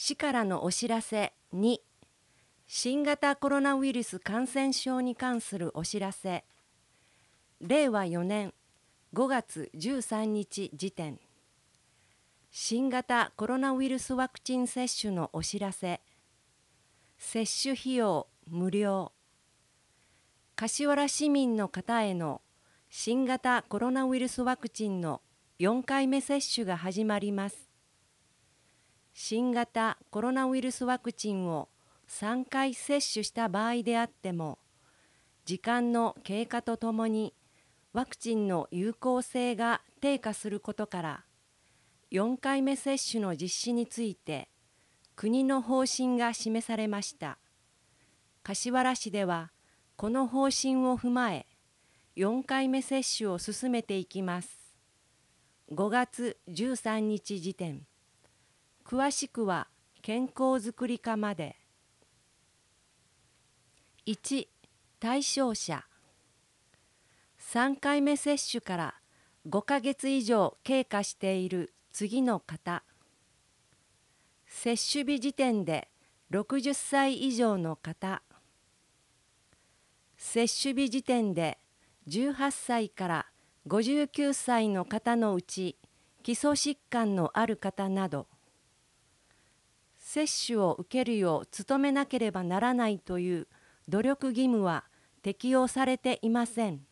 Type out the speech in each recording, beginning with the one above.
市からのお知らせ2、新型コロナウイルス感染症に関するお知らせ。令和4年5月13日時点。新型コロナウイルスワクチン接種のお知らせ。接種費用無料。柏原市民の方への新型コロナウイルスワクチンの4回目接種が始まります。新型コロナウイルスワクチンを3回接種した場合であっても、時間の経過とともにワクチンの有効性が低下することから、4回目接種の実施について国の方針が示されました。柏原市ではこの方針を踏まえ、4回目接種を進めていきます。5月13日時点。詳しくは健康づくり課まで。1、対象者。3回目接種から5ヶ月以上経過している次の方。接種日時点で60歳以上の方。接種日時点で18歳から59歳の方のうち基礎疾患のある方など、接種を受けるよう努めなければならないという努力義務は適用されていません。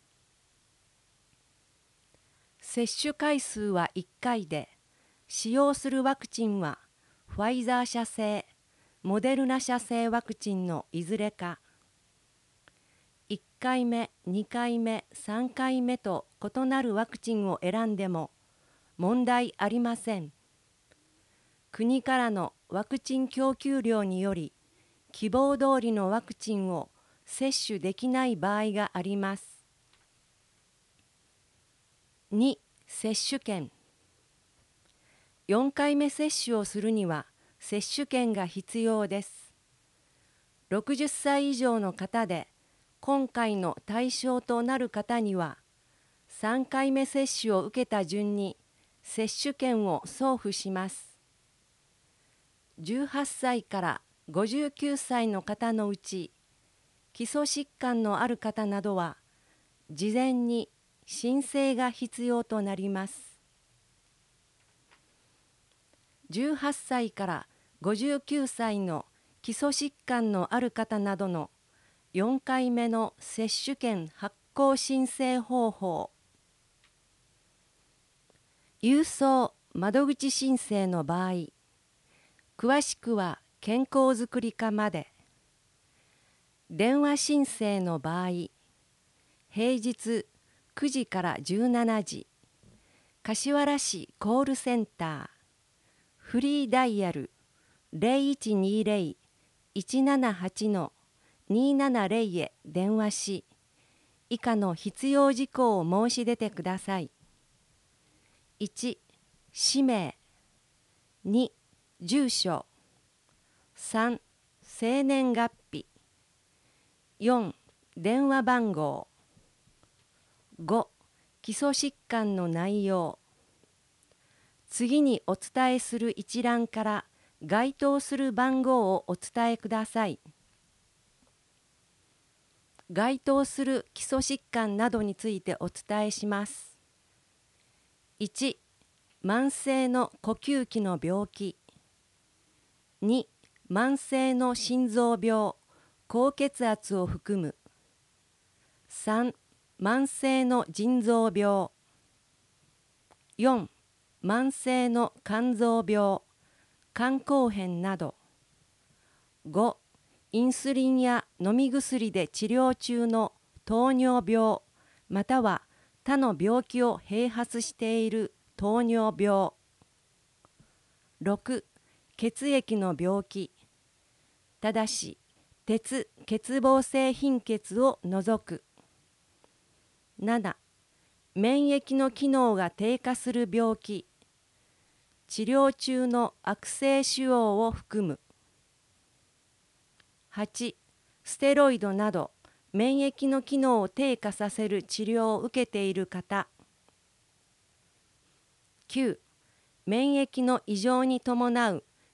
接種回数は1回で、使用するワクチンはファイザー社製、モデルナ社製ワクチンのいずれか。1回目、2回目、3回目と異なるワクチンを選んでも問題ありません。国からのワクチン供給量により、希望通りのワクチンを接種できない場合があります。2、接種券。4回目接種をするには接種券が必要です。60歳以上の方で、今回の対象となる方には、3回目接種を受けた順に接種券を送付します。18歳から59歳の方のうち、基礎疾患のある方などは、事前に申請が必要となります。18歳から59歳の基礎疾患のある方などの4回目の接種券発行申請方法。郵送窓口申請の場合、詳しくは健康づくり課まで。電話申請の場合、平日9時から17時、柏原市コールセンター、フリーダイヤル 0120-178-270 へ電話し、以下の必要事項を申し出てください。1、氏名。2、住所。3、生年月日。4、電話番号。5、基礎疾患の内容。次にお伝えする一覧から該当する番号をお伝えください。該当する基礎疾患などについてお伝えします。1、慢性の呼吸器の病気。2、慢性の心臓病、高血圧を含む。3、慢性の腎臓病。4、慢性の肝臓病、肝硬変など。5、インスリンや飲み薬で治療中の糖尿病、または他の病気を併発している糖尿病。6、血液の病気。ただし、鉄・欠乏性貧血を除く。7、免疫の機能が低下する病気。治療中の悪性腫瘍を含む。8、ステロイドなど免疫の機能を低下させる治療を受けている方。9、免疫の異常に伴う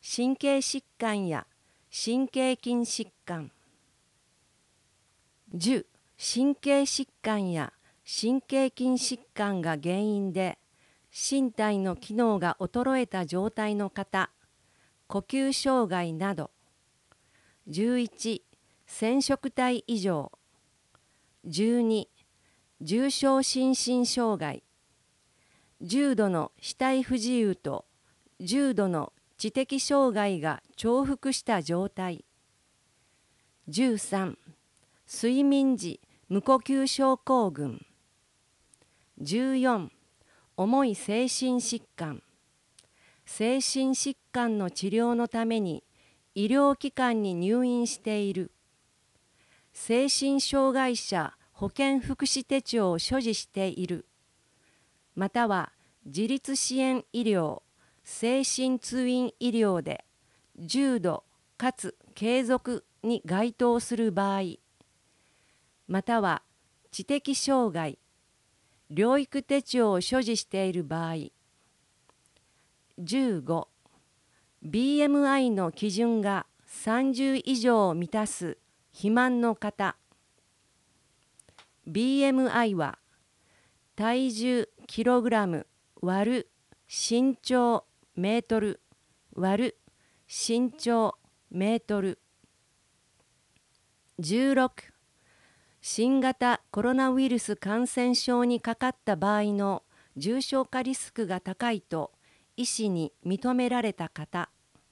神経疾患や神経筋疾患。10、神経疾患や神経筋疾患が原因で身体の機能が衰えた状態の方、呼吸障害など。11、染色体異常。12、重症心身障害。重度の肢体不自由と重度の知的障害が重複した状態。13、睡眠時無呼吸症候群。14、重い精神疾患。精神疾患の治療のために医療機関に入院している。精神障害者保健福祉手帳を所持している。または自立支援医療、精神通院医療で重度かつ継続に該当する場合、または知的障害、療育手帳を所持している場合。15、BMI の基準が30以上を満たす肥満の方。BMI は体重キログラム割る身長メートル割る身長メートル。16、新型コロナウイルス感染症にかかった場合の重症化リスクが高いと医師に認められた方。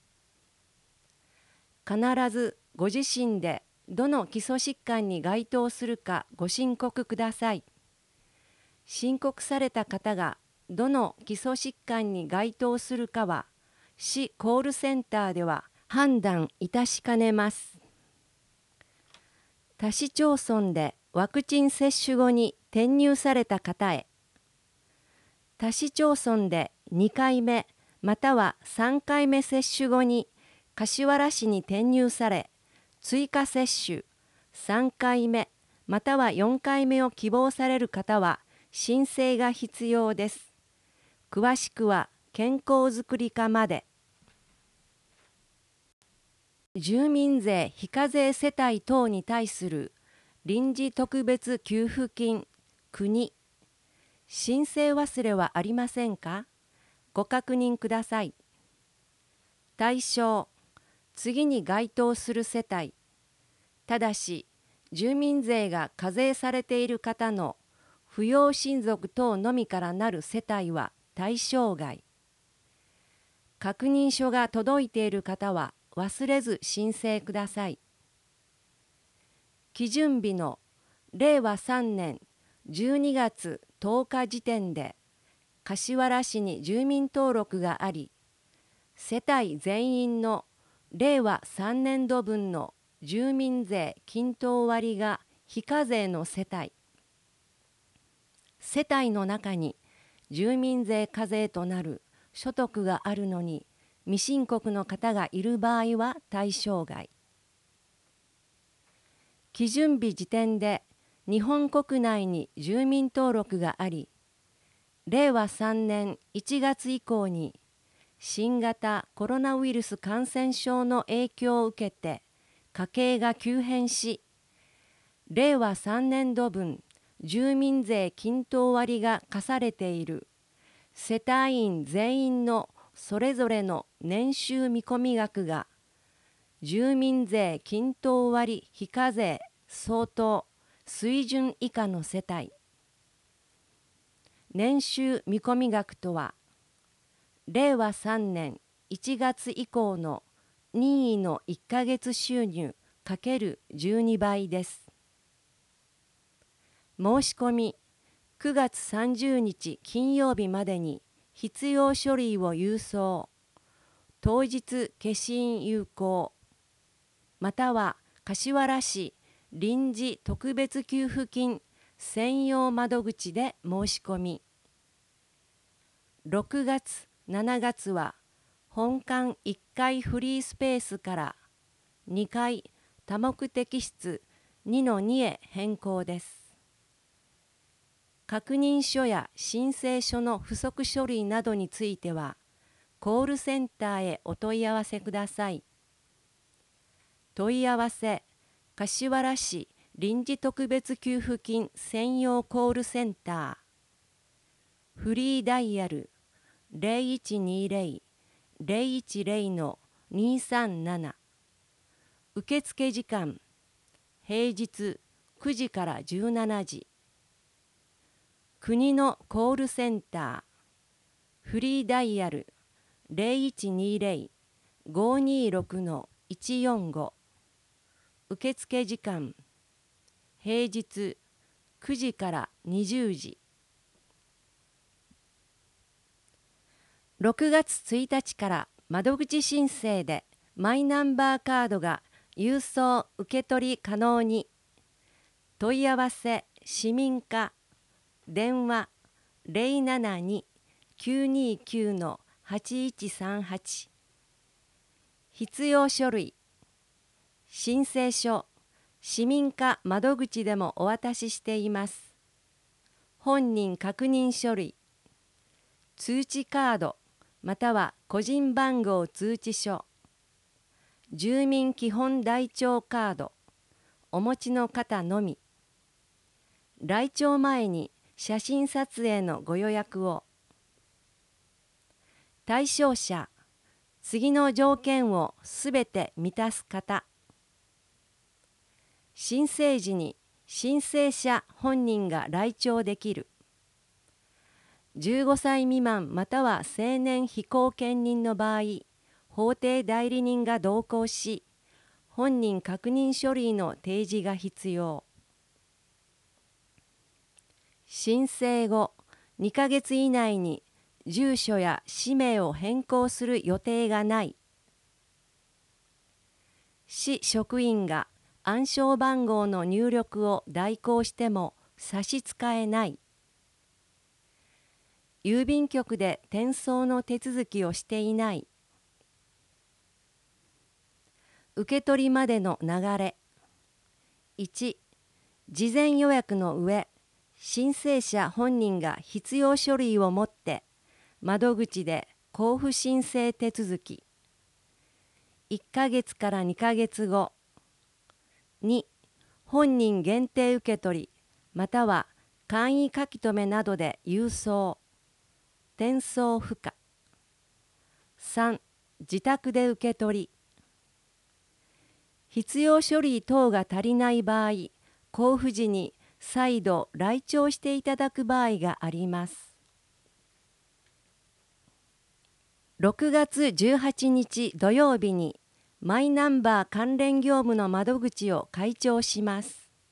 必ずご自身でどの基礎疾患に該当するかご申告ください。申告された方がどの基礎疾患に該当するかは、市コールセンターでは判断いたしかねます。他市町村でワクチン接種後に転入された方へ。他市町村で2回目または3回目接種後に柏原市に転入され、追加接種3回目または4回目を希望される方は申請が必要です。詳しくは健康づくり課まで。住民税非課税世帯等に対する臨時特別給付金国。申請忘れはありませんか？ご確認ください。対象、次に該当する世帯。ただし、住民税が課税されている方の扶養親族等のみからなる世帯は対象外。確認書が届いている方は忘れず申請ください。基準日の令和3年12月10日時点で柏原市に住民登録があり、世帯全員の令和3年度分の住民税均等割が非課税の世帯。世帯の中に住民税課税となる所得があるのに未申告の方がいる場合は対象外。基準日時点で日本国内に住民登録があり、令和3年1月以降に新型コロナウイルス感染症の影響を受けて家計が急変し、令和3年度分住民税均等割が課されている世帯員全員のそれぞれの年収見込み額が住民税均等割非課税相当水準以下の世帯。年収見込み額とは、令和3年1月以降の任意の1ヶ月収入×12倍です。申し込み9月30日金曜日までに必要書類を郵送。当日消印有効。または柏原市臨時特別給付金専用窓口で申し込み。6月、7月は本館1階フリースペースから2階多目的室2-2へ変更です。確認書や申請書の付則書類などについては、 コールセンターへお問い合わせください。問い合わせ、柏原市臨時特別給付金専用コールセンター。フリーダイヤル0120-010-237。受付時間、平日9時から17時。国のコールセンター。フリーダイヤル0120-526-145。受付時間、平日9時から20時。6月1日から窓口申請でマイナンバーカードが郵送受取可能に。問い合わせ市民課電話072-929-8138。必要書類、申請書、市民課窓口でもお渡ししています。本人確認書類、通知カードまたは個人番号通知書、住民基本台帳カードお持ちの方のみ。来庁前に写真撮影のご予約を。対象者、次の条件をすべて満たす方。申請時に申請者本人が来庁できる。15歳未満または成年非後見人の場合、法定代理人が同行し、本人確認書類の提示が必要。申請後2ヶ月以内に住所や氏名を変更する予定がない。市職員が暗証番号の入力を代行しても差し支えない。郵便局で転送の手続きをしていない。受け取りまでの流れ。1、事前予約の上、申請者本人が必要書類を持って窓口で交付申請手続き。1ヶ月から2ヶ月後。2、本人限定受け取りまたは簡易書き留めなどで郵送。転送不可。3、自宅で受け取り。必要書類等が足りない場合、交付時に再度来庁していただく場合があります。6月18日土曜日にマイナンバー関連業務の窓口を開庁します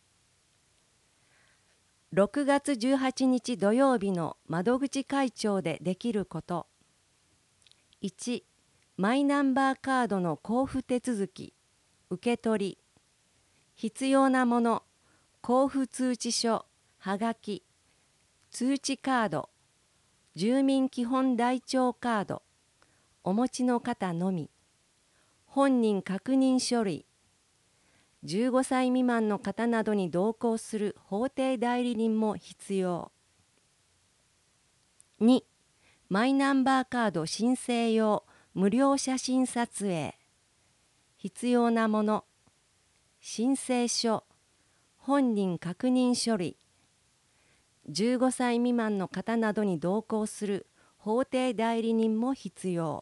。6月18日土曜日の窓口開庁でできること。1、マイナンバーカードの交付手続き、受け取り。必要なもの、交付通知書、はがき、通知カード、住民基本台帳カード、お持ちの方のみ。本人確認書類。15歳未満の方などに同行する法定代理人も必要。2、マイナンバーカード申請用無料写真撮影。必要なもの、申請書、本人確認書類。15歳未満の方などに同行する法定代理人も必要。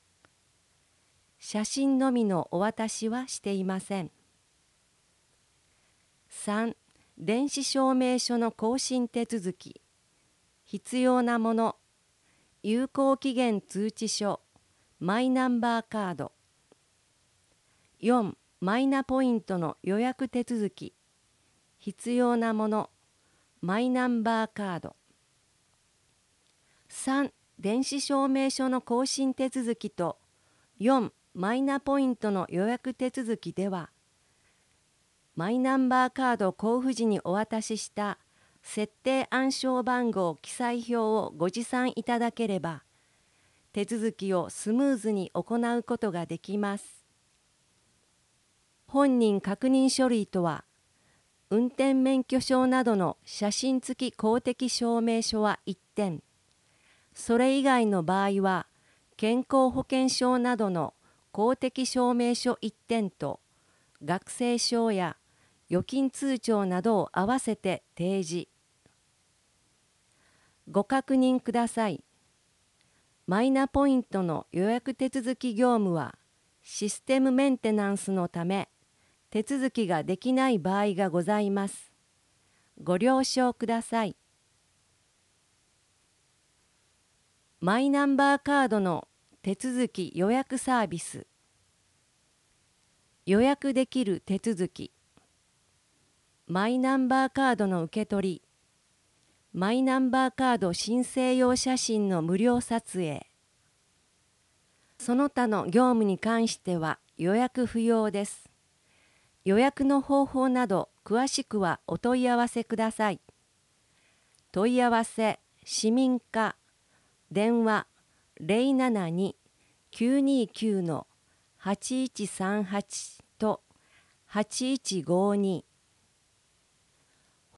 写真のみのお渡しはしていません。3、電子証明書の更新手続き。必要なもの、有効期限通知書、マイナンバーカード。4、マイナポイントの予約手続き。必要なもの、マイナンバーカード。3、電子証明書の更新手続きと4、マイナポイントの予約手続きでは、マイナンバーカード交付時にお渡しした設定暗証番号記載表をご持参いただければ、手続きをスムーズに行うことができます。本人確認書類とは、運転免許証などの写真付き公的証明書は1点、それ以外の場合は、 健康保険証などの公的証明書1点と学生証や預金通帳などを合わせて提示。ご確認ください。マイナポイントの予約手続き業務はシステムメンテナンスのため手続きができない場合がございます。ご了承ください。マイナンバーカードの手続き予約サービス。予約できる手続き。マイナンバーカードの受け取り。マイナンバーカード申請用写真の無料撮影。その他の業務に関しては予約不要です。予約の方法など詳しくはお問い合わせください。問い合わせ市民課電話072-929-8138と8152